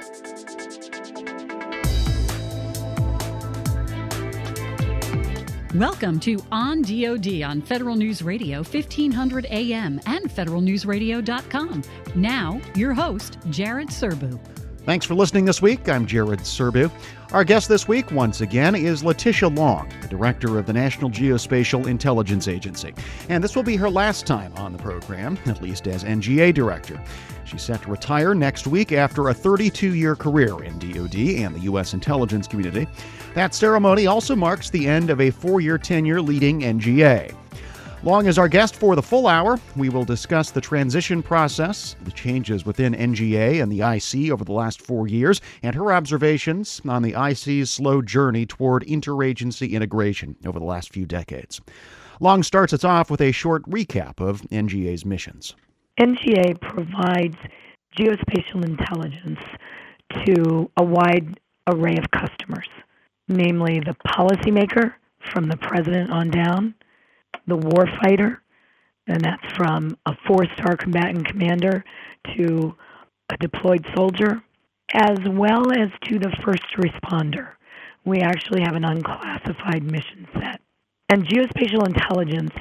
Welcome to On DoD on Federal News Radio 1500 AM and federalnewsradio.com. Now, your host, Jared Serbu. Thanks for listening this week. I'm Jared Serbu. Our guest this week, once again, is Letitia Long, the director of the National Geospatial Intelligence Agency. And this will be her last time on the program, at least as NGA director. She's set to retire next week after a 32-year career in DoD and the U.S. intelligence community. That ceremony also marks the end of a 4-year tenure leading NGA. Long as our guest for the full hour, we will discuss the transition process, the changes within NGA and the IC over the last 4 years, and her observations on the IC's slow journey toward interagency integration over the last few decades. Long starts us off with a short recap of NGA's missions. NGA provides geospatial intelligence to a wide array of customers, namely the policymaker from the president on down, the warfighter, and that's from a 4-star combatant commander to a deployed soldier, as well as to the first responder. We actually have an unclassified mission set. And geospatial intelligence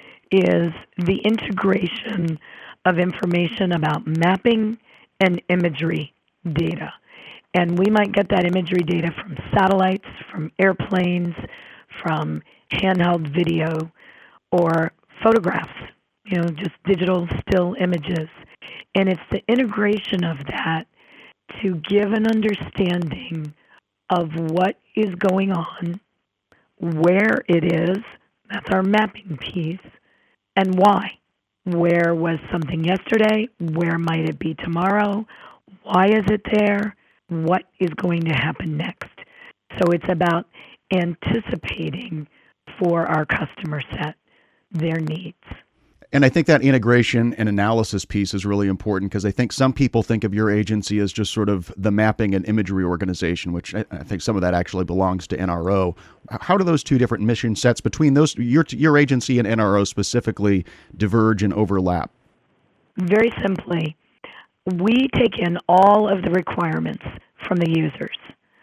is the integration of information about mapping and imagery data. And we might get that imagery data from satellites, from airplanes, from handheld video, or photographs, just digital still images. And it's the integration of that to give an understanding of what is going on, where it is, that's our mapping piece, and why. Where was something yesterday? Where might it be tomorrow? Why is it there? What is going to happen next? So it's about anticipating for our customer set their needs. And I think that integration and analysis piece is really important because I think some people think of your agency as just sort of the mapping and imagery organization, which I think some of that actually belongs to NRO. How do those two different mission sets between those, your agency and NRO specifically, diverge and overlap? Very simply, we take in all of the requirements from the users.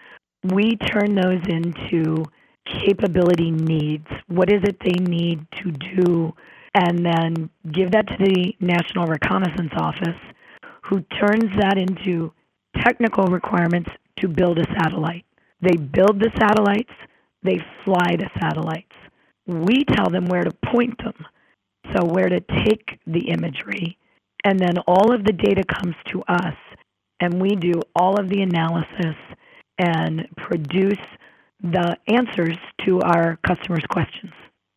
We turn those into capability needs. What is it they need to do? And then give that to the National Reconnaissance Office, who turns that into technical requirements to build a satellite. They build the satellites, they fly the satellites. We tell them where to point them, so where to take the imagery, and then all of the data comes to us, and we do all of the analysis and produce the answers to our customers' questions.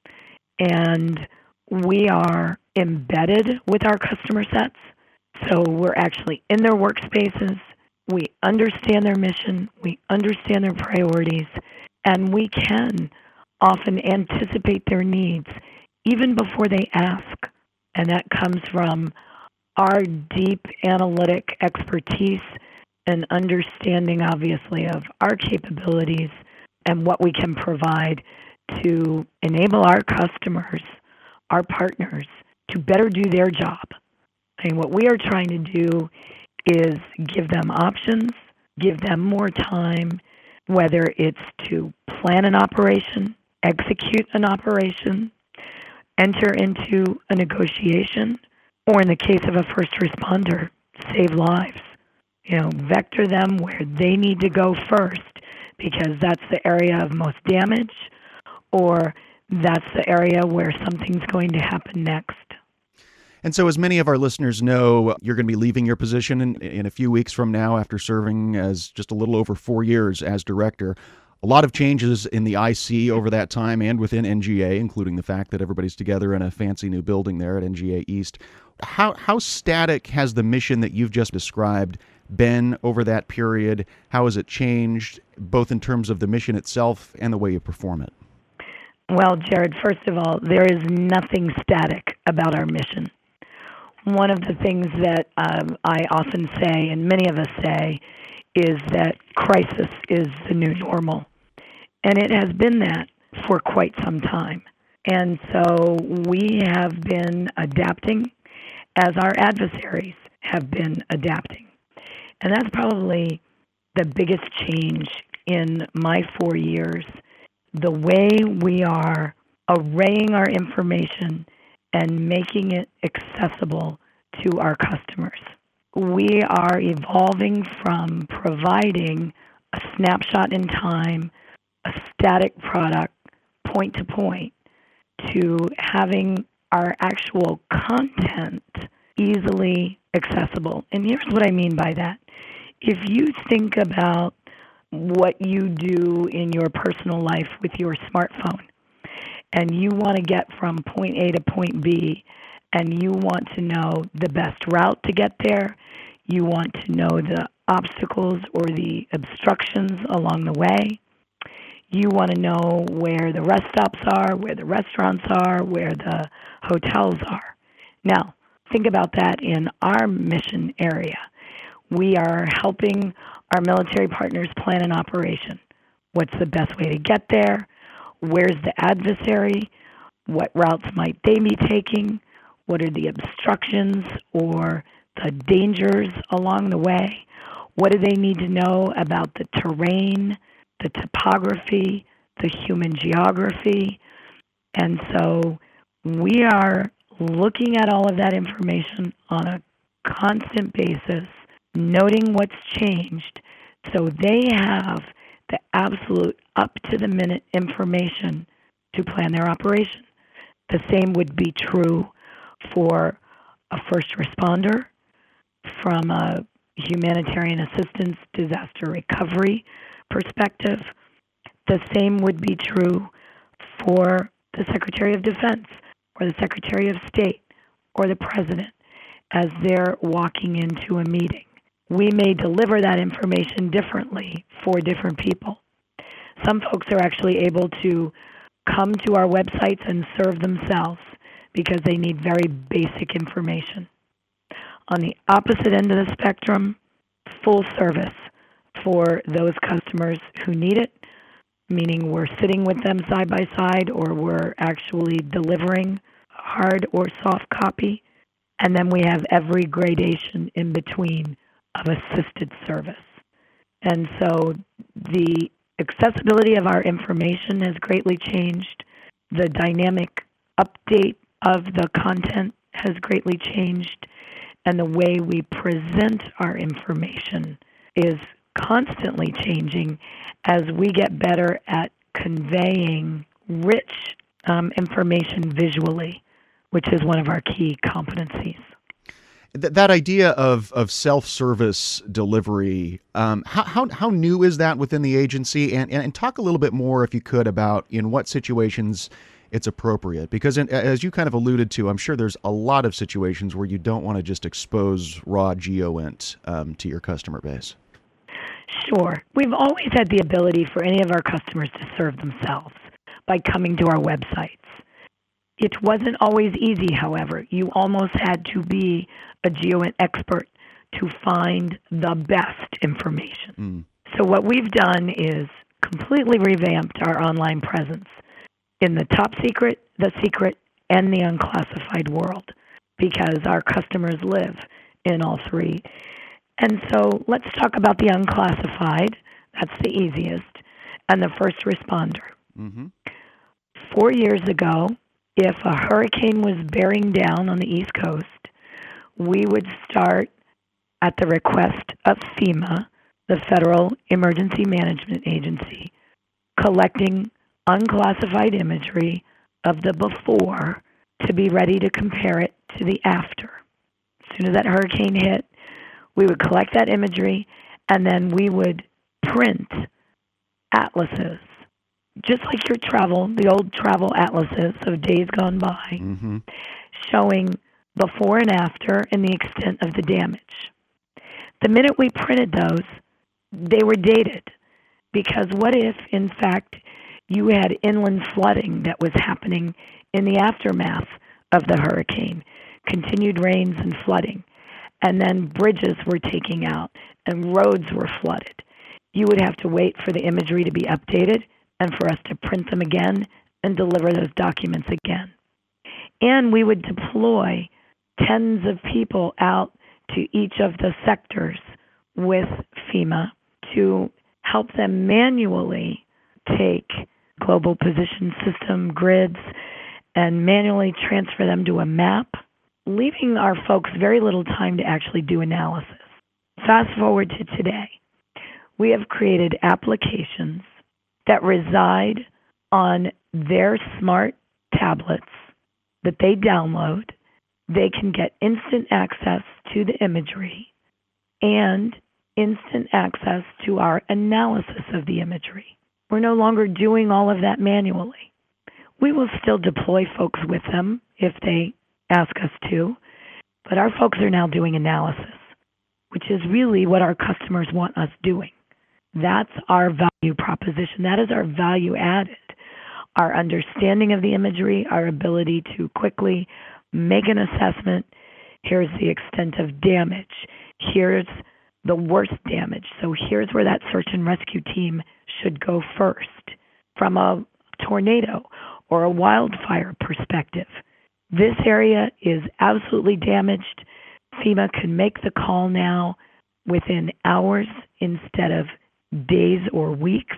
And we are embedded with our customer sets, so we're actually in their workspaces, we understand their mission, we understand their priorities, and we can often anticipate their needs even before they ask. And that comes from our deep analytic expertise and understanding, obviously, of our capabilities and what we can provide to enable our customers, our partners, to better do their job. I mean, what we are trying to do is give them options, give them more time, whether it's to plan an operation, execute an operation, enter into a negotiation, or in the case of a first responder, save lives. Vector them where they need to go first because that's the area of most damage, or that's the area where something's going to happen next. And so as many of our listeners know, you're going to be leaving your position in a few weeks from now after serving as just a little over 4 years as director. A lot of changes in the IC over that time and within NGA, including the fact that everybody's together in a fancy new building there at NGA East. How static has the mission that you've just described been over that period? How has it changed, both in terms of the mission itself and the way you perform it? Well, Jared, first of all, there is nothing static about our mission. One of the things that I often say, and many of us say, is that crisis is the new normal. And it has been that for quite some time. And so we have been adapting as our adversaries have been adapting. And that's probably the biggest change in my 4 years, the way we are arraying our information and making it accessible to our customers. We are evolving from providing a snapshot in time, a static product, point to point, to having our actual content easily accessible. And here's what I mean by that. If you think about what you do in your personal life with your smartphone, and you want to get from point A to point B, and you want to know the best route to get there, you want to know the obstacles or the obstructions along the way, you want to know where the rest stops are, where the restaurants are, where the hotels are. Now, think about that in our mission area. We are helping our military partners plan an operation. What's the best way to get there? Where's the adversary? What routes might they be taking? What are the obstructions or the dangers along the way? What do they need to know about the terrain, the topography, the human geography? And so we are looking at all of that information on a constant basis, noting what's changed, so they have the absolute up-to-the-minute information to plan their operation. The same would be true for a first responder, from a humanitarian assistance, disaster recovery perspective. The same would be true for the Secretary of Defense or the Secretary of State or the President as they're walking into a meeting. We may deliver that information differently for different people. Some folks are actually able to come to our websites and serve themselves because they need very basic information. On the opposite end of the spectrum, full service for those customers who need it, meaning we're sitting with them side by side or we're actually delivering hard or soft copy. And then we have every gradation in between of assisted service. And so the accessibility of our information has greatly changed. The dynamic update of the content has greatly changed. And the way we present our information is constantly changing as we get better at conveying rich information visually, which is one of our key competencies. That idea of self-service delivery, how new is that within the agency? And talk a little bit more, if you could, about in what situations it's appropriate. Because as you kind of alluded to, I'm sure there's a lot of situations where you don't want to just expose raw GeoInt to your customer base. Sure. We've always had the ability for any of our customers to serve themselves by coming to our websites. It wasn't always easy, however. You almost had to be a GeoInt expert to find the best information. So what we've done is completely revamped our online presence in the top secret, the secret, and the unclassified world, because our customers live in all three. And so let's talk about the unclassified. That's the easiest. And the first responder. 4 years ago, if a hurricane was bearing down on the East Coast, we would start at the request of FEMA, the Federal Emergency Management Agency, collecting unclassified imagery of the before to be ready to compare it to the after. As soon as that hurricane hit, we would collect that imagery, and then we would print atlases, just like your travel, the old travel atlases of days gone by, showing before and after and the extent of the damage. The minute we printed those, they were dated, because what if, in fact, you had inland flooding that was happening in the aftermath of the hurricane, continued rains and flooding, and then bridges were taken out and roads were flooded. You would have to wait for the imagery to be updated and for us to print them again and deliver those documents again. And we would deploy tens of people out to each of the sectors with FEMA to help them manually take global position system grids and manually transfer them to a map, leaving our folks very little time to actually do analysis. Fast forward to today. We have created applications that reside on their smart tablets that they download. They can get instant access to the imagery and instant access to our analysis of the imagery. We're no longer doing all of that manually. We will still deploy folks with them if they ask us to, but our folks are now doing analysis, which is really what our customers want us doing. That's our value proposition. That is our value added. Our understanding of the imagery, our ability to quickly make an assessment. Here's the extent of damage. Here's the worst damage. So here's where that search and rescue team should go first from a tornado or a wildfire perspective. This area is absolutely damaged. FEMA can make the call now within hours instead of days or weeks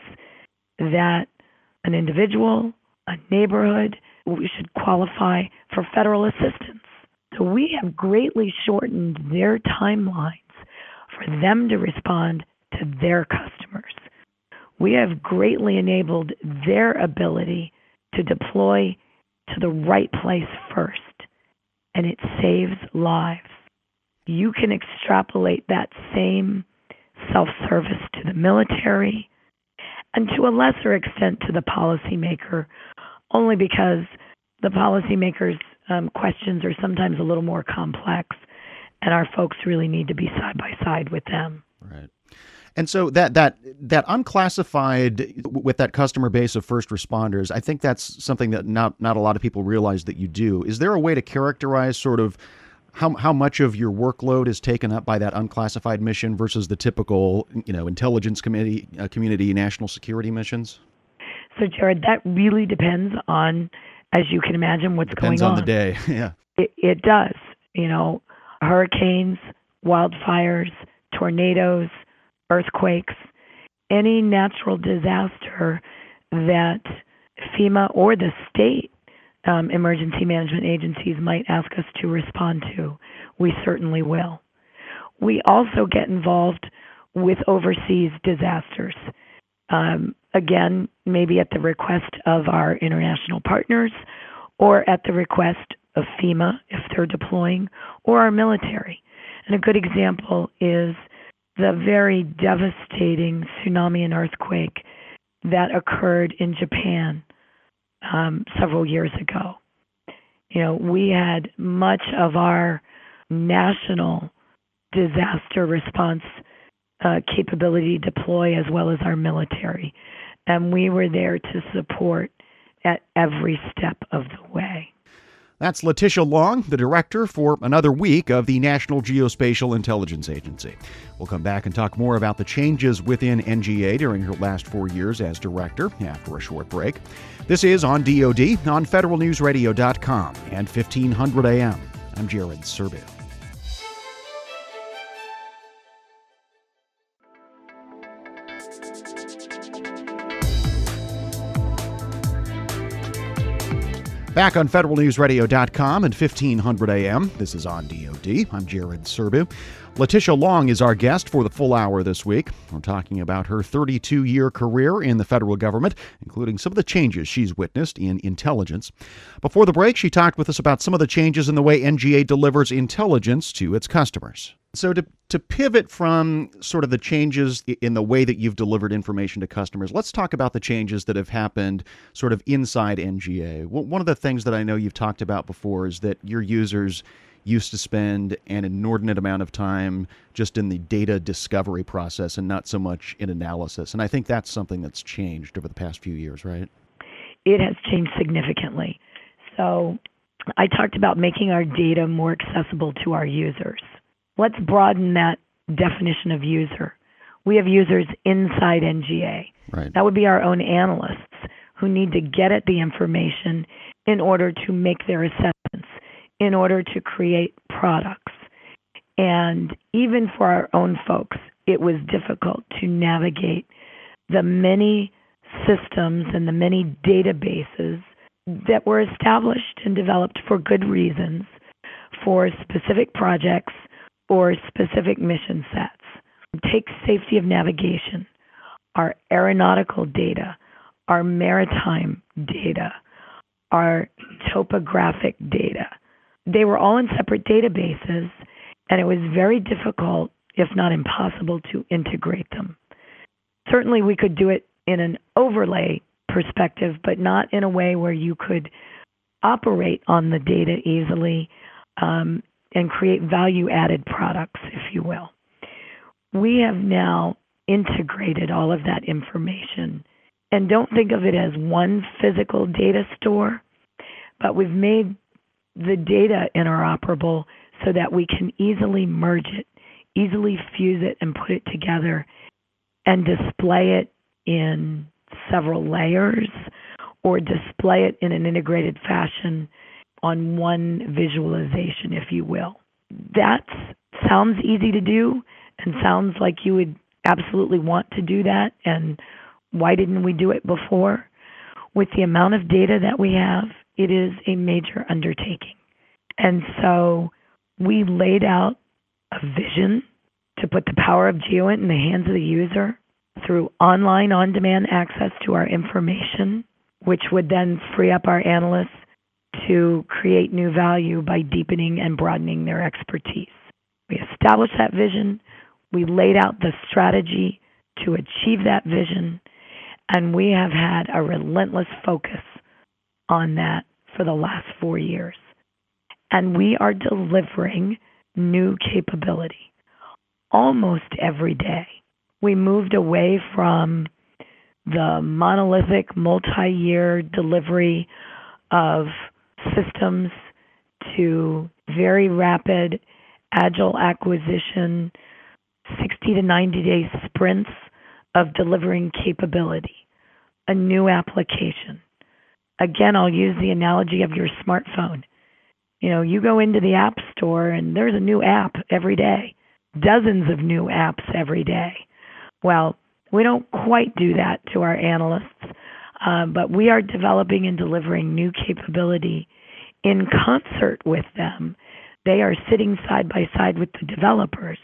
that an individual, a neighborhood, we should qualify for federal assistance. So we have greatly shortened their timelines for them to respond to their customers. We have greatly enabled their ability to deploy to the right place first, and it saves lives. You can extrapolate that same self-service to the military and to a lesser extent to the policymaker, only because the policymaker's questions are sometimes a little more complex, and our folks really need to be side by side with them. Right. And so that unclassified with that customer base of first responders, I think that's something that not a lot of people realize that you do. Is there a way to characterize sort of how much of your workload is taken up by that unclassified mission versus the typical, intelligence community, national security missions? So, Jared, that really depends on, as you can imagine, what's going on. Depends on the day, yeah. It does. Hurricanes, wildfires, tornadoes, earthquakes, any natural disaster that FEMA or the state emergency management agencies might ask us to respond to, we certainly will. We also get involved with overseas disasters. Again, maybe at the request of our international partners or at the request of FEMA if they're deploying, or our military. And a good example is the very devastating tsunami and earthquake that occurred in Japan several years ago. We had much of our national disaster response capability deploy as well as our military. And we were there to support at every step of the way. That's Letitia Long, the director for another week of the National Geospatial Intelligence Agency. We'll come back and talk more about the changes within NGA during her last 4 years as director after a short break. This is On DoD on federalnewsradio.com and 1500 AM. I'm Jared Serbu. Back on federalnewsradio.com and 1500 AM. This is On DoD. I'm Jared Serbu. Letitia Long is our guest for the full hour this week. We're talking about her 32-year career in the federal government, including some of the changes she's witnessed in intelligence. Before the break, she talked with us about some of the changes in the way NGA delivers intelligence to its customers. So to pivot from sort of the changes in the way that you've delivered information to customers, let's talk about the changes that have happened sort of inside NGA. One of the things that I know you've talked about before is that your users used to spend an inordinate amount of time just in the data discovery process and not so much in analysis. And I think that's something that's changed over the past few years, right? It has changed significantly. So I talked about making our data more accessible to our users. Let's broaden that definition of user. We have users inside NGA. Right. That would be our own analysts who need to get at the information in order to make their assessments, in order to create products. And even for our own folks, it was difficult to navigate the many systems and the many databases that were established and developed for good reasons for specific projects or specific mission sets. Take safety of navigation, our aeronautical data, our maritime data, our topographic data. They were all in separate databases, and it was very difficult, if not impossible, to integrate them. Certainly we could do it in an overlay perspective, but not in a way where you could operate on the data easily and create value-added products, if you will. We have now integrated all of that information, and don't think of it as one physical data store, but we've made the data interoperable so that we can easily merge it, easily fuse it and put it together and display it in several layers or display it in an integrated fashion on one visualization, if you will. That sounds easy to do and sounds like you would absolutely want to do that, and why didn't we do it before? With the amount of data that we have, it is a major undertaking. And so we laid out a vision to put the power of GEOINT in the hands of the user through online on-demand access to our information, which would then free up our analysts to create new value by deepening and broadening their expertise. We established that vision, we laid out the strategy to achieve that vision, and we have had a relentless focus on that for the last 4 years. And we are delivering new capability almost every day. We moved away from the monolithic multi-year delivery of systems to very rapid, agile acquisition, 60 to 90 day sprints of delivering capability, a new application. Again, I'll use the analogy of your smartphone. You know, you go into the App Store and there's a new app every day, dozens of new apps every day. Well, we don't quite do that to our analysts, but we are developing and delivering new capability in concert with them. They are sitting side by side with the developers,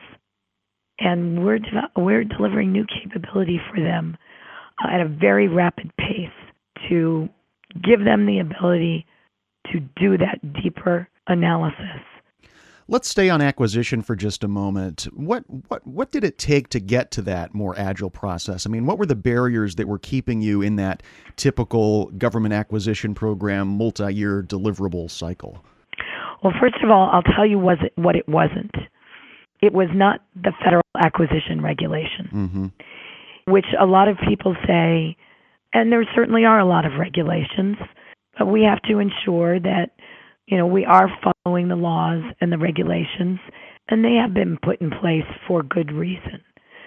and we're delivering new capability for them at a very rapid pace to give them the ability to do that deeper analysis. Let's stay on acquisition for just a moment. What did it take to get to that more agile process? I mean, what were the barriers that were keeping you in that typical government acquisition program multi-year deliverable cycle? Well, first of all, I'll tell you what it wasn't. It was not the Federal Acquisition Regulation, which a lot of people say, and there certainly are a lot of regulations, but we have to ensure that we are following the laws and the regulations, and they have been put in place for good reason.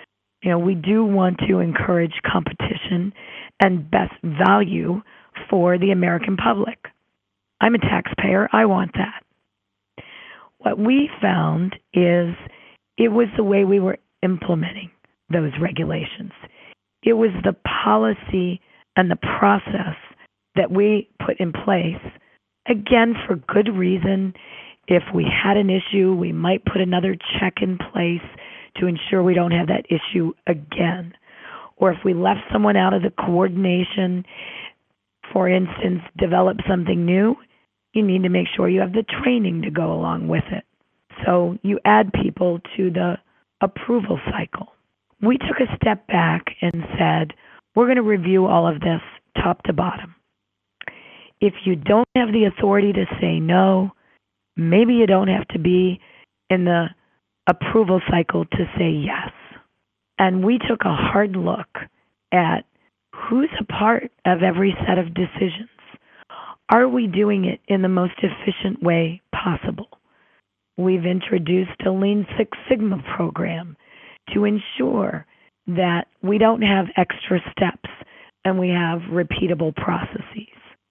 We do want to encourage competition and best value for the American public. I'm a taxpayer. I want that. What we found is it was the way we were implementing those regulations. It was the policy and the process that we put in place. Again, for good reason. If we had an issue, we might put another check in place to ensure we don't have that issue again. Or if we left someone out of the coordination, for instance, develop something new, you need to make sure you have the training to go along with it. So you add people to the approval cycle. We took a step back and said, we're going to review all of this top to bottom. If you don't have the authority to say no, maybe you don't have to be in the approval cycle to say yes. And we took a hard look at who's a part of every set of decisions. Are we doing it in the most efficient way possible? We've introduced a Lean Six Sigma program to ensure that we don't have extra steps and we have repeatable processes.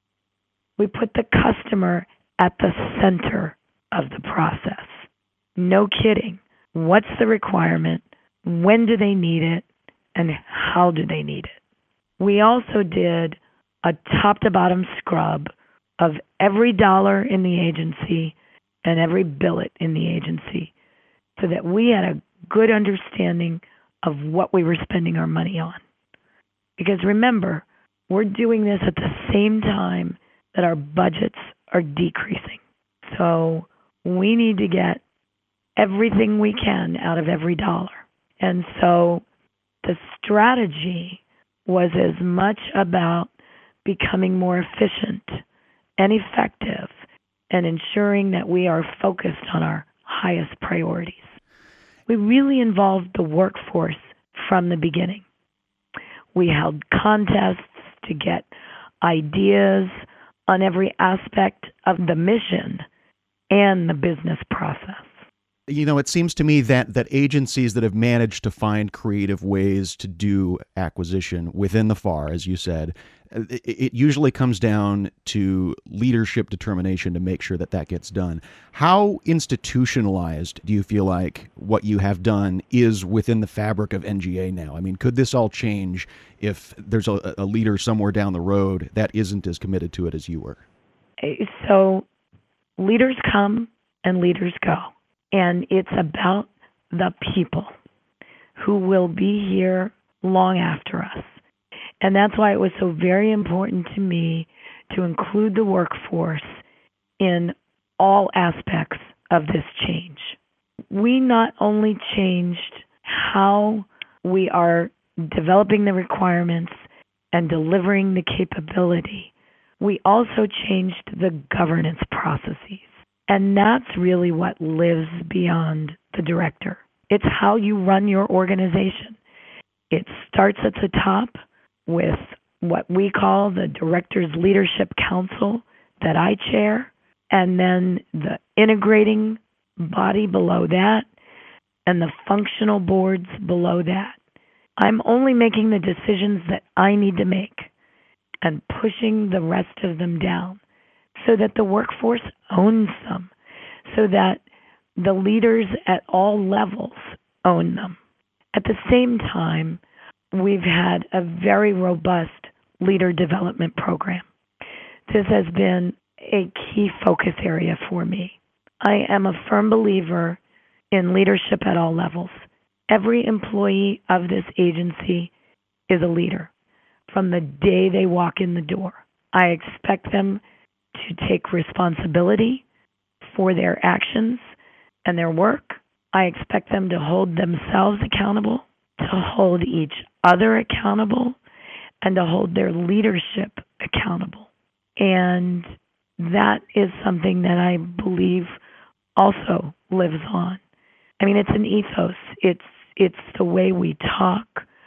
We put the customer at the center of the process. No kidding. What's the requirement? when do they need it, and how do they need it. We also did a top-to-bottom scrub of every dollar in the agency and every billet in the agency so that we had a good understanding of what we were spending our money on. Because remember, we're doing this at the same time that our budgets are decreasing. So we need to get everything we can out of every dollar. And so the strategy was as much about becoming more efficient and effective and ensuring that we are focused on our highest priorities. We really involved the workforce from the beginning. We held contests to get ideas on every aspect of the mission and the business process. You know, it seems to me that agencies that have managed to find creative ways to do acquisition within the FAR, as you said, it usually comes down to leadership determination to make sure that gets done. How institutionalized do you feel like what you have done is within the fabric of NGA now? I mean, could this all change if there's a leader somewhere down the road that isn't as committed to it as you were? So leaders come and leaders go. And it's about the people who will be here long after us. And that's why it was so very important to me to include the workforce in all aspects of this change. We not only changed how we are developing the requirements and delivering the capability, we also changed the governance processes. And that's really what lives beyond the director. It's how you run your organization. It starts at the top with what we call the Directors Leadership Council that I chair, and then the integrating body below that, and the functional boards below that. I'm only making the decisions that I need to make and pushing the rest of them down, so that the workforce owns them, so that the leaders at all levels own them. At the same time, we've had a very robust leader development program. This has been a key focus area for me. I am a firm believer in leadership at all levels. Every employee of this agency is a leader from the day they walk in the door. I expect them to take responsibility for their actions and their work. I expect them to hold themselves accountable, to hold each other accountable, and to hold their leadership accountable. And that is something that I believe also lives on. I mean, it's an ethos. It's the way we talk.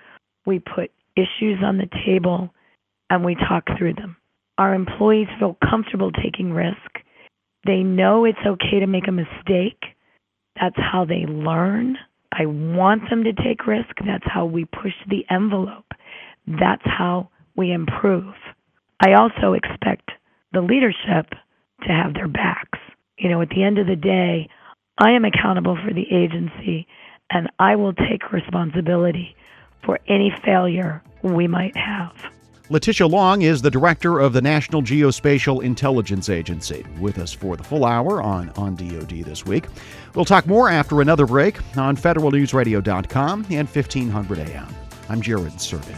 We put issues on the table and we talk through them. Our employees feel comfortable taking risk. They know it's okay to make a mistake. That's how they learn. I want them to take risk. That's how we push the envelope. That's how we improve. I also expect the leadership to have their backs. You know, at the end of the day, I am accountable for the agency, and I will take responsibility for any failure we might have. Letitia Long is the director of the National Geospatial Intelligence Agency, with us for the full hour on DoD this week. We'll talk more after another break on federalnewsradio.com and 1500 AM. I'm Jared Serbu.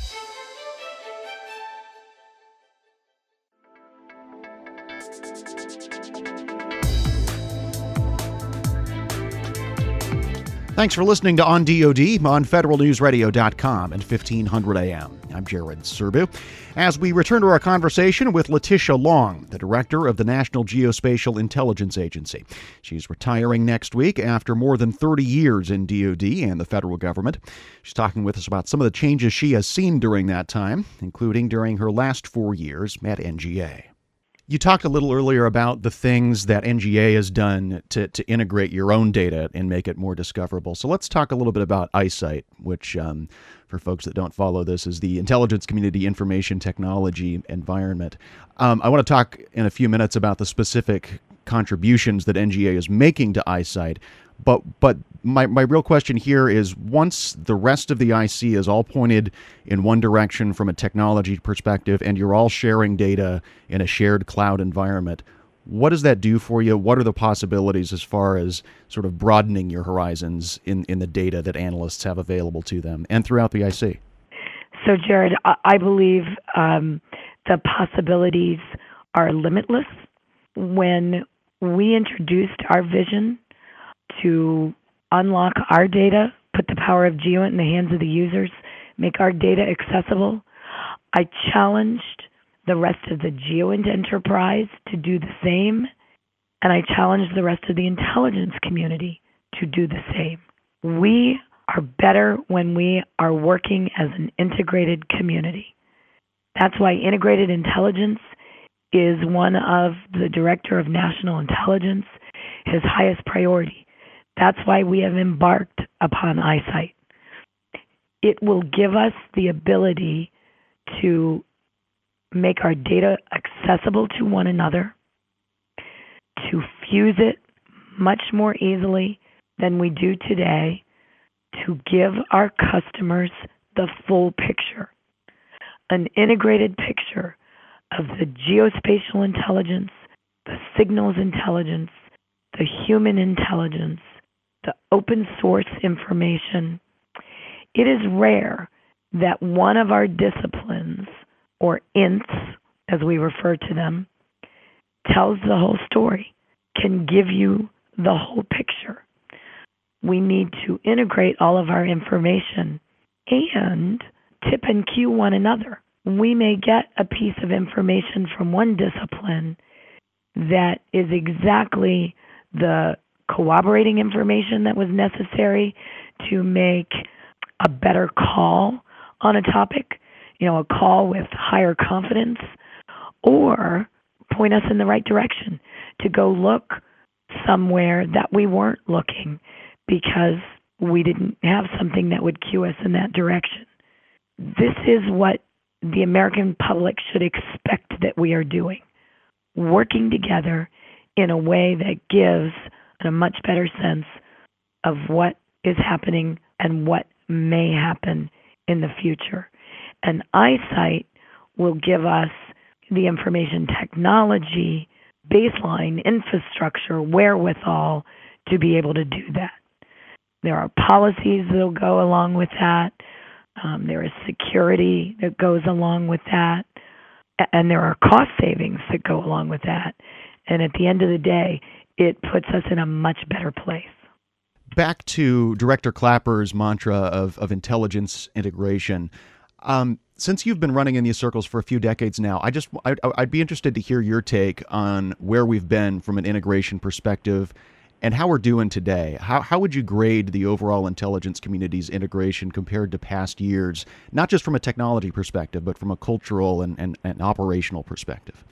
Thanks for listening to On DoD on federalnewsradio.com and 1500 AM. I'm Jared Serbu. As we return to our conversation with Letitia Long, the director of the National Geospatial Intelligence Agency. She's retiring next week after more than 30 years in DoD and the federal government. She's talking with us about some of the changes she has seen during that time, including during her last 4 years at NGA. You talked a little earlier about the things that NGA has done to integrate your own data and make it more discoverable. So let's talk a little bit about ISITE, which, for folks that don't follow this, is the Intelligence Community Information Technology Environment. I want to talk in a few minutes about the specific contributions that NGA is making to ISITE. But my real question here is, once the rest of the IC is all pointed in one direction from a technology perspective, and you're all sharing data in a shared cloud environment, what does that do for you? What are the possibilities as far as sort of broadening your horizons in the data that analysts have available to them and throughout the IC? So, Jared, I believe the possibilities are limitless. When we introduced our vision to unlock our data, put the power of GEOINT in the hands of the users, make our data accessible, I challenged the rest of the GEOINT enterprise to do the same, and I challenged the rest of the intelligence community to do the same. We are better when we are working as an integrated community. That's why integrated intelligence is one of the Director of National Intelligence, his highest priority. That's why we have embarked upon iSight. It will give us the ability to make our data accessible to one another, to fuse it much more easily than we do today, to give our customers the full picture, an integrated picture of the geospatial intelligence, the signals intelligence, the human intelligence, the open source information. It is rare that one of our disciplines, or INTs, as we refer to them, tells the whole story, can give you the whole picture. We need to integrate all of our information and tip and cue one another. We may get a piece of information from one discipline that is exactly the corroborating information that was necessary to make a better call on a topic, a call with higher confidence, or point us in the right direction to go look somewhere that we weren't looking because we didn't have something that would cue us in that direction. This is what the American public should expect that we are doing, working together in a way that gives a much better sense of what is happening and what may happen in the future. And iSight will give us the information technology, baseline infrastructure, wherewithal to be able to do that. There are policies that will go along with that. There is security that goes along with that. And there are cost savings that go along with that. And at the end of the day, it puts us in a much better place. Back to Director Clapper's mantra of intelligence integration. Since you've been running in these circles for a few decades now, I'd be interested to hear your take on where we've been from an integration perspective and how we're doing today. How would you grade the overall intelligence community's integration compared to past years, not just from a technology perspective, but from a cultural and operational perspective?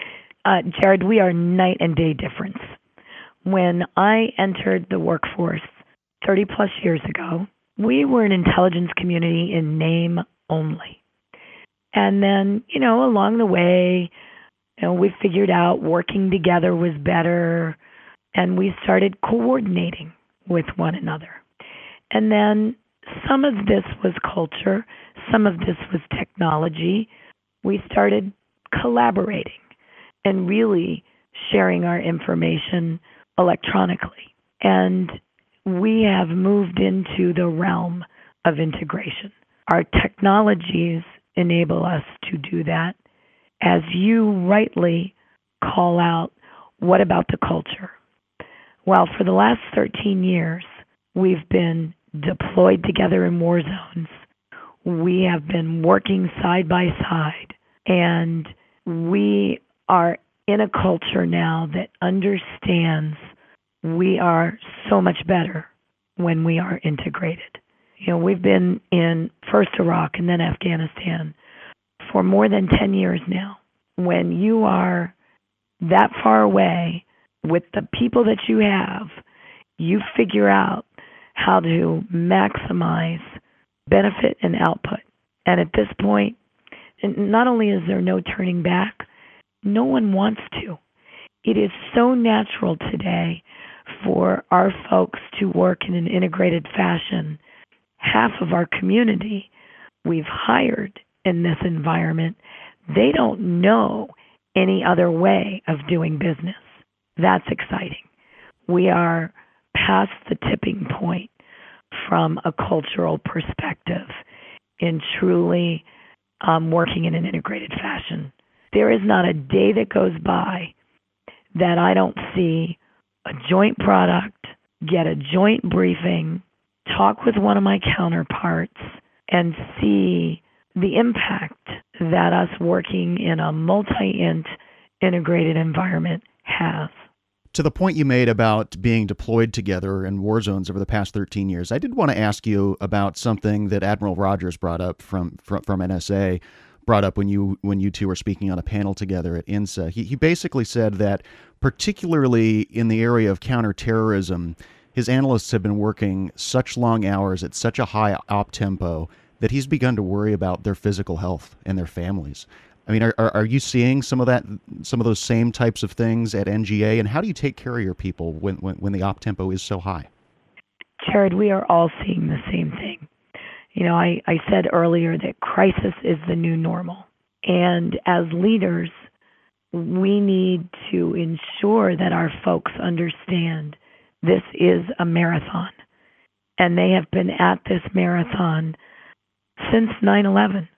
Jared, we are night and day difference. When I entered the workforce 30 plus years ago, we were an intelligence community in name only. And then, along the way, we figured out working together was better, and we started coordinating with one another. And then some of this was culture, some of this was technology. We started collaborating and really sharing our information electronically. And we have moved into the realm of integration. Our technologies enable us to do that. As you rightly call out, what about the culture? Well, for the last 13 years, we've been deployed together in war zones. We have been working side by side, and we are in a culture now that understands we are so much better when we are integrated. We've been in first Iraq and then Afghanistan for more than 10 years now. When you are that far away with the people that you have, you figure out how to maximize benefit and output. And at this point, not only is there no turning back, no one wants to. It is so natural today for our folks to work in an integrated fashion. Half of our community we've hired in this environment, they don't know any other way of doing business. That's exciting. We are past the tipping point from a cultural perspective in truly working in an integrated fashion. There is not a day that goes by that I don't see a joint product, get a joint briefing, talk with one of my counterparts, and see the impact that us working in a multi-int integrated environment has. To the point you made about being deployed together in war zones over the past 13 years, I did want to ask you about something that Admiral Rogers brought up from NSA, brought up when you two were speaking on a panel together at INSA. He basically said that, particularly in the area of counterterrorism, his analysts have been working such long hours at such a high op tempo that he's begun to worry about their physical health and their families. I mean, are you seeing some of those same types of things at NGA? And how do you take care of your people when the op tempo is so high? Jared, we are all seeing the same thing. You know, I said earlier that crisis is the new normal. And as leaders, we need to ensure that our folks understand this is a marathon. And they have been at this marathon since 9/11.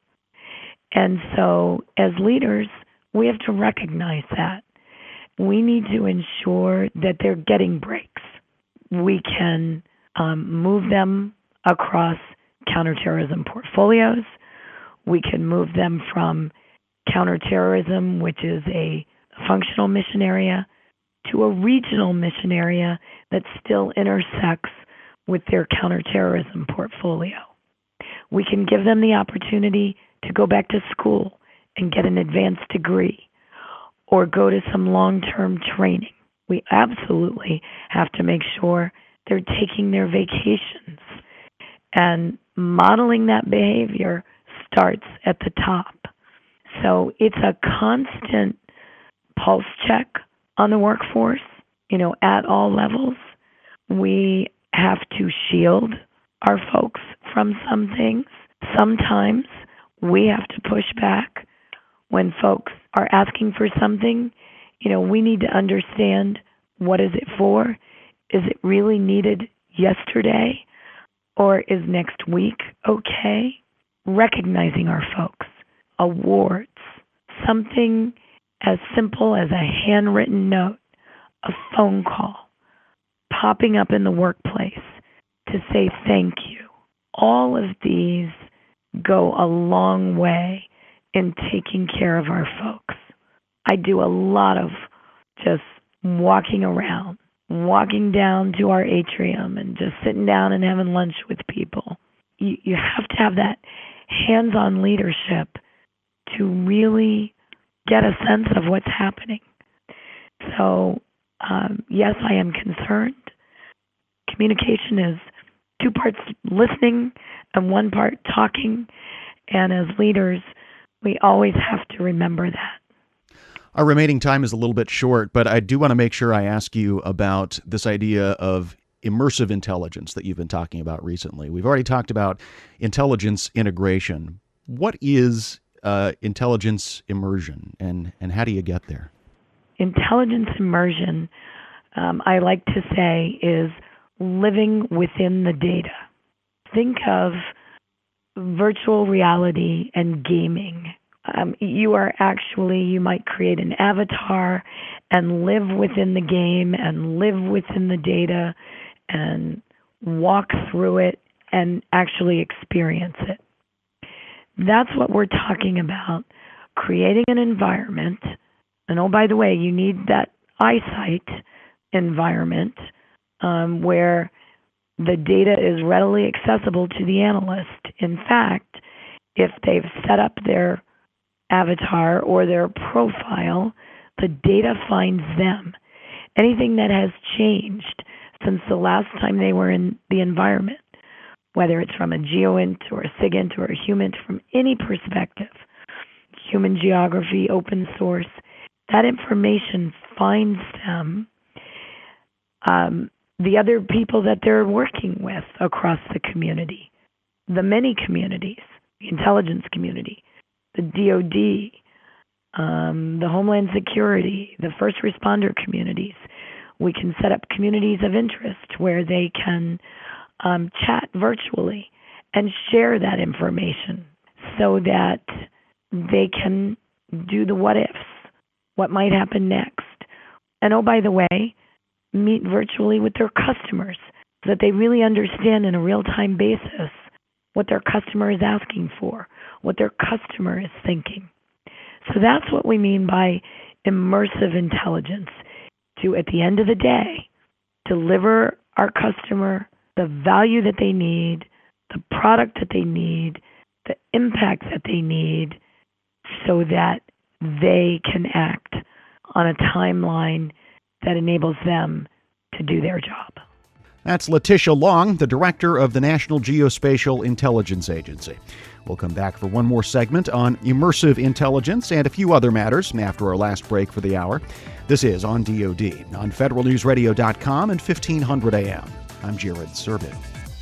And so as leaders, we have to recognize that. We need to ensure that they're getting breaks. We can move them across counterterrorism portfolios. We can move them from counterterrorism, which is a functional mission area, to a regional mission area that still intersects with their counterterrorism portfolio. We can give them the opportunity to go back to school and get an advanced degree or go to some long-term training. We absolutely have to make sure they're taking their vacations. And modeling that behavior starts at the top. So it's a constant pulse check on the workforce, at all levels. We have to shield our folks from some things. Sometimes we have to push back when folks are asking for something. We need to understand, what is it for? Is it really needed yesterday? Or is next week okay? Recognizing our folks. Awards. Something as simple as a handwritten note, a phone call, popping up in the workplace to say thank you. All of these go a long way in taking care of our folks. I do a lot of just walking around, walking down to our atrium and just sitting down and having lunch with people. You have to have that hands-on leadership to really get a sense of what's happening. So, yes, I am concerned. Communication is 2 parts listening and 1 part talking. And as leaders, we always have to remember that. Our remaining time is a little bit short, but I do want to make sure I ask you about this idea of immersive intelligence that you've been talking about recently. We've already talked about intelligence integration. What is intelligence immersion, and how do you get there? Intelligence immersion, I like to say, is living within the data. Think of virtual reality and gaming. You might create an avatar and live within the game and live within the data and walk through it and actually experience it. That's what we're talking about, creating an environment. And oh, by the way, you need that eyesight environment where the data is readily accessible to the analyst. In fact, if they've set up their avatar or their profile, the data finds them. Anything that has changed since the last time they were in the environment, whether it's from a geoint or a SIGINT or a HUMINT, from any perspective, human geography, open source, that information finds them the other people that they're working with across the community, the many communities, the intelligence community, the DOD, the Homeland Security, the first responder communities. We can set up communities of interest where they can chat virtually and share that information so that they can do the what ifs, what might happen next. And oh, by the way, meet virtually with their customers so that they really understand in a real-time basis what their customer is asking for, what their customer is thinking. So that's what we mean by immersive intelligence, to, at the end of the day, deliver our customer the value that they need, the product that they need, the impact that they need, so that they can act on a timeline that enables them to do their job. That's Letitia Long, the director of the National Geospatial Intelligence Agency. We'll come back for one more segment on immersive intelligence and a few other matters after our last break for the hour. This is On DoD on federalnewsradio.com and 1500 AM. I'm Jared Serbu.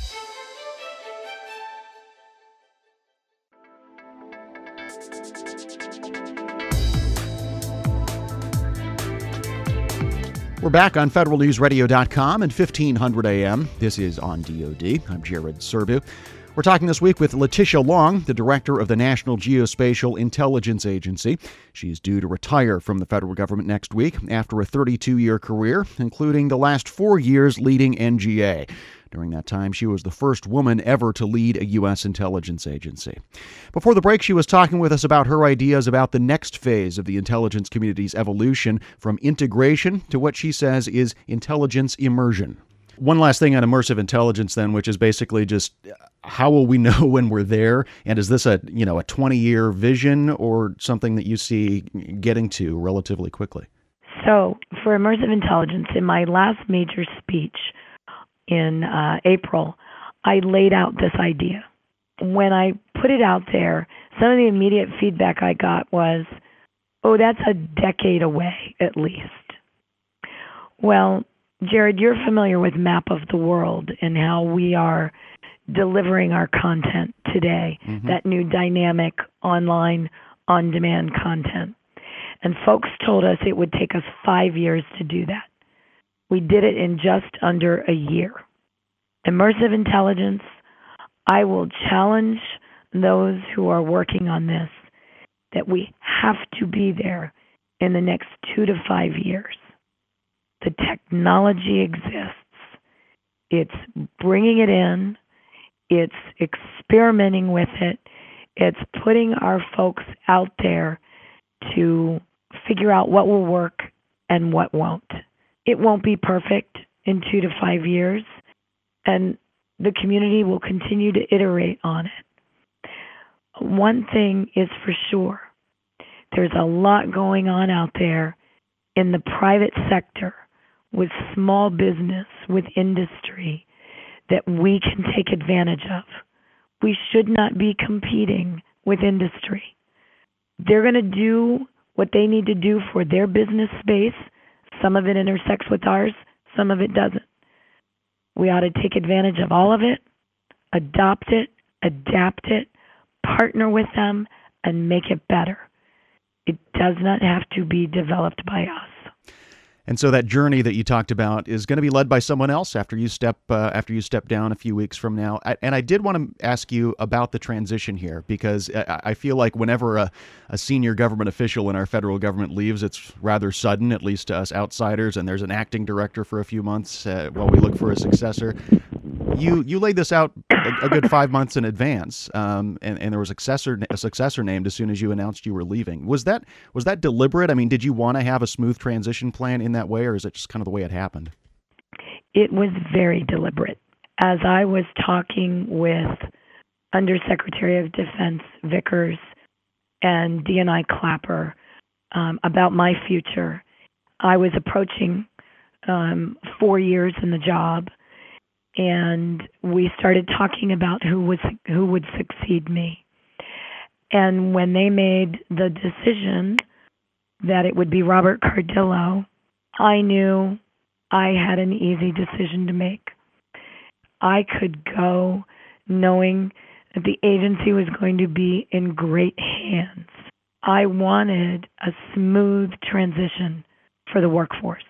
We're back on federalnewsradio.com and 1500 AM. This is On DoD. I'm Jared Serbu. We're talking this week with Letitia Long, the director of the National Geospatial Intelligence Agency. She's due to retire from the federal government next week after a 32-year career, including the last 4 years leading NGA. During that time, she was the first woman ever to lead a U.S. intelligence agency. Before the break, she was talking with us about her ideas about the next phase of the intelligence community's evolution from integration to what she says is intelligence immersion. One last thing on immersive intelligence then, which is basically just how will we know when we're there? And is this a 20-year vision or something that you see getting to relatively quickly? So for immersive intelligence, in my last major speech in April, I laid out this idea. When I put it out there, some of the immediate feedback I got was, oh, that's a decade away at least. Well, Jared, you're familiar with Map of the World and how we are delivering our content today, that new dynamic online, on-demand content. And folks told us it would take us 5 years to do that. We did it in just under a year. Immersive intelligence, I will challenge those who are working on this that we have to be there in the next 2 to 5 years. The technology exists. It's bringing it in. It's experimenting with it. It's putting our folks out there to figure out what will work and what won't. It won't be perfect in 2 to 5 years, and the community will continue to iterate on it. One thing is for sure, there's a lot going on out there in the private sector with small business, with industry, that we can take advantage of. We should not be competing with industry. They're going to do what they need to do for their business space. Some of it intersects with ours, some of it doesn't. We ought to take advantage of all of it, adopt it, adapt it, partner with them, and make it better. It does not have to be developed by us. And so that journey that you talked about is going to be led by someone else after you step down a few weeks from now. And I did want to ask you about the transition here, because I feel like whenever a senior government official in our federal government leaves, it's rather sudden, at least to us outsiders. And there's an acting director for a few months while we look for a successor. You laid this out a good 5 months in advance, and there was a successor named as soon as you announced you were leaving. Was that deliberate? I mean, did you want to have a smooth transition plan in that way, or is it just kind of the way it happened? It was very deliberate. As I was talking with Undersecretary of Defense Vickers and DNI Clapper about my future, I was approaching 4 years in the job. And we started talking about who would succeed me. And when they made the decision that it would be Robert Cardillo, I knew I had an easy decision to make. I could go knowing that the agency was going to be in great hands. I wanted a smooth transition for the workforce.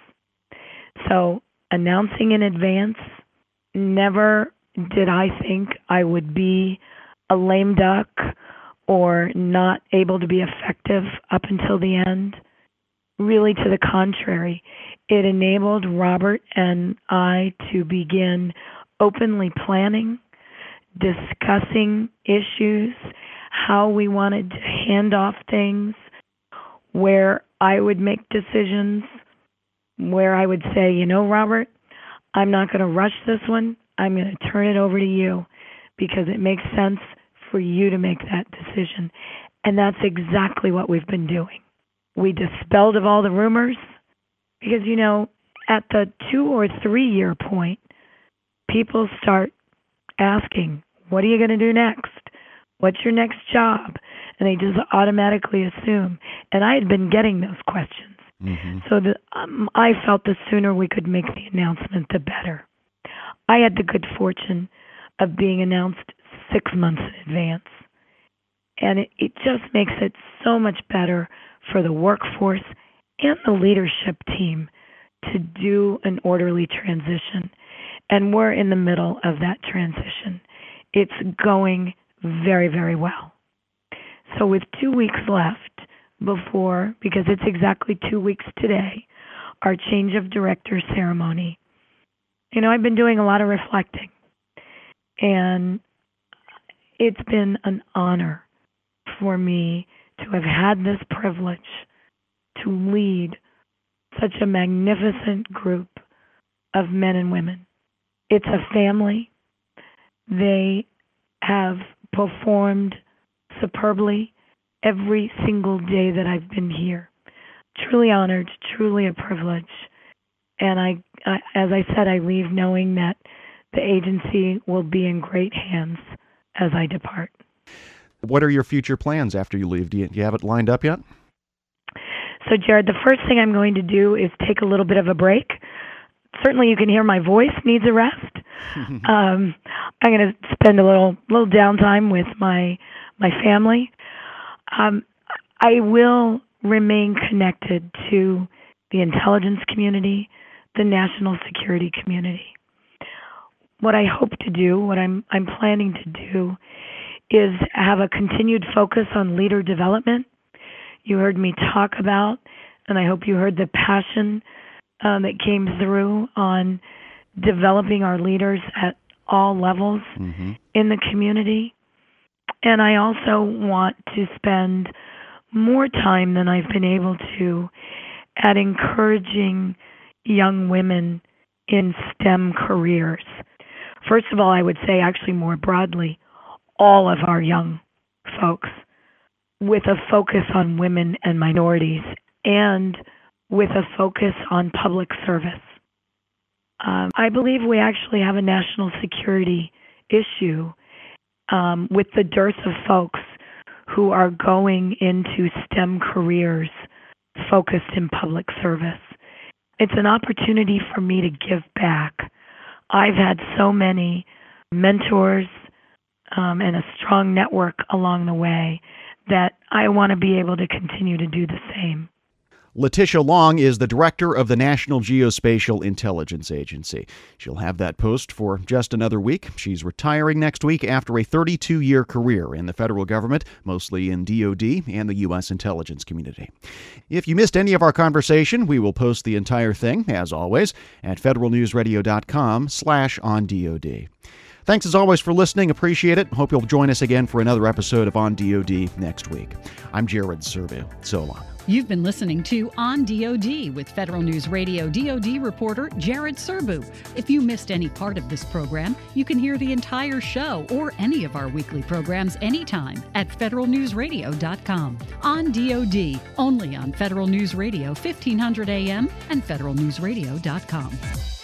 So announcing in advance, never did I think I would be a lame duck or not able to be effective up until the end. Really, to the contrary, it enabled Robert and I to begin openly planning, discussing issues, how we wanted to hand off things, where I would make decisions, where I would say, you know, Robert, I'm not going to rush this one. I'm going to turn it over to you because it makes sense for you to make that decision. And that's exactly what we've been doing. We dispelled of all the rumors because, you know, at the 2 or 3 year point, people start asking, what are you going to do next? What's your next job? And they just automatically assume. And I had been getting those questions. Mm-hmm. So I felt the sooner we could make the announcement, the better. I had the good fortune of being announced 6 months in advance. And it just makes it so much better for the workforce and the leadership team to do an orderly transition. And we're in the middle of that transition. It's going very, very well. So with 2 weeks left before, because it's exactly 2 weeks today, our change of director ceremony, you know, I've been doing a lot of reflecting. And it's been an honor for me to have had this privilege to lead such a magnificent group of men and women. It's a family. They have performed superbly every single day that I've been here. Truly honored, truly a privilege. And I as I said, I leave knowing that the agency will be in great hands as I depart. What are your future plans after you leave? Do you have it lined up yet? So, Jared, the first thing I'm going to do is take a little bit of a break. Certainly you can hear my voice needs a rest. I'm going to spend a little downtime with my family. I will remain connected to the intelligence community, the national security community. What I hope to do, what I'm planning to do, is have a continued focus on leader development. You heard me talk about, and I hope you heard the passion that came through on developing our leaders at all levels in the community. And I also want to spend more time than I've been able to at encouraging young women in STEM careers. First of all, I would say actually more broadly, all of our young folks, with a focus on women and minorities and with a focus on public service. I believe we actually have a national security issue with the dearth of folks who are going into STEM careers focused in public service. It's an opportunity for me to give back. I've had so many mentors and a strong network along the way that I want to be able to continue to do the same. Letitia Long is the director of the National Geospatial Intelligence Agency. She'll have that post for just another week. She's retiring next week after a 32-year career in the federal government, mostly in DoD and the U.S. intelligence community. If you missed any of our conversation, we will post the entire thing, as always, at federalnewsradio.com/ondod. Thanks as always for listening. Appreciate it. Hope you'll join us again for another episode of On DoD next week. I'm Jared Serbu. So long. You've been listening to On DoD with Federal News Radio DoD reporter Jared Serbu. If you missed any part of this program, you can hear the entire show or any of our weekly programs anytime at federalnewsradio.com. On DoD, only on Federal News Radio 1500 AM and federalnewsradio.com.